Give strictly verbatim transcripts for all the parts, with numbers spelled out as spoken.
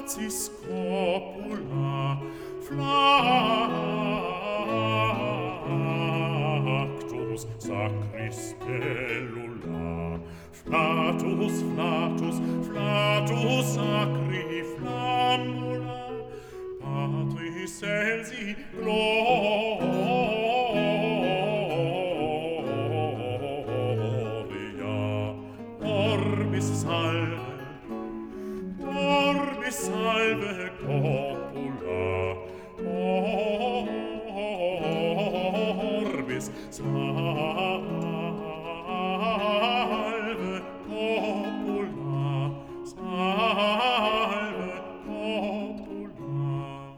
Palazzi scopula, flactus sacris stellula, flatus, flatus, flatus sacri flammula, Patris excelsi gloria, orbis salve, orbis salve copula, orbis salve copula, salve copula.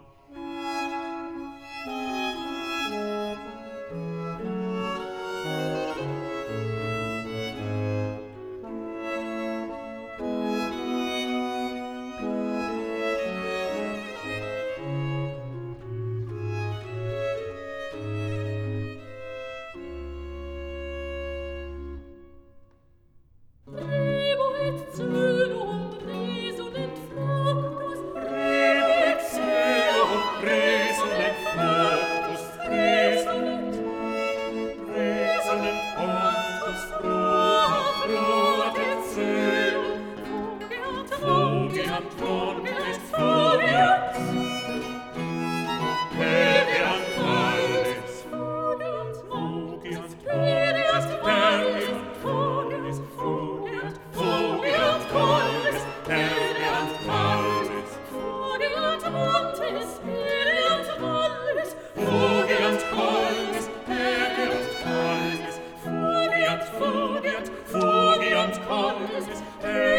Rebo et coelum resunet fluctus, Rebo et coelum resunet fluctus, resunet, resunet pontus, ruat, ruat et coelum, fugeat, fugeat, fugeat, pereant valles, fugeat, fugeat, pereat valles, valles, fugeat, fugeat, valles, pereant valles, fugeat montes, pereat valles, fugeant valles, pereant valles, fugeat, fugeat, fugeant valles, pereant